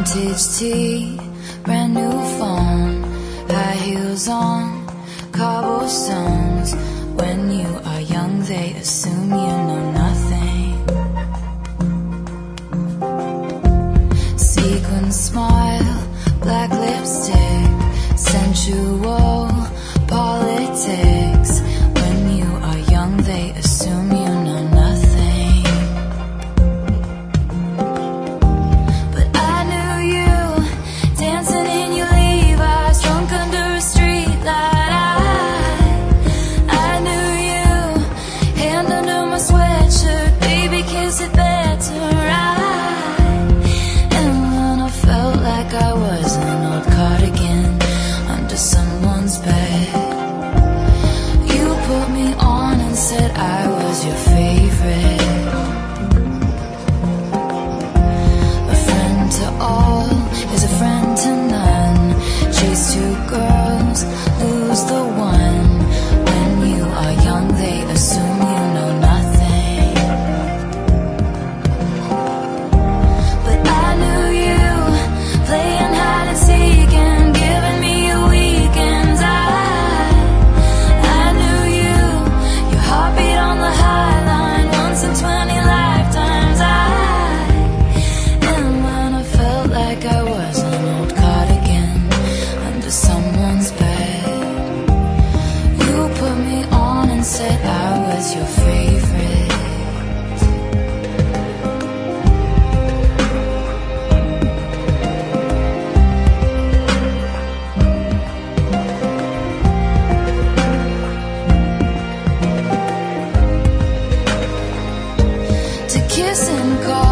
Vintage tea, brand new phone, high heels on, cobblestones. When you are young, they assume you know nothing. Sequin smile, black lipstick, sensual politics. When you are young, they assume you know nothing. Said I was your favorite. A friend to all is a friend to none. Chase two girls, lose the one. When you are young, they assume you know nothing. But I knew you, playing hide and seek and giving me your weekends. Heartbeat on the high line, once in 20 lifetimes. And when I felt like I was an old cardigan under someone's bed, you put me on and said I was your favorite. Kiss and call.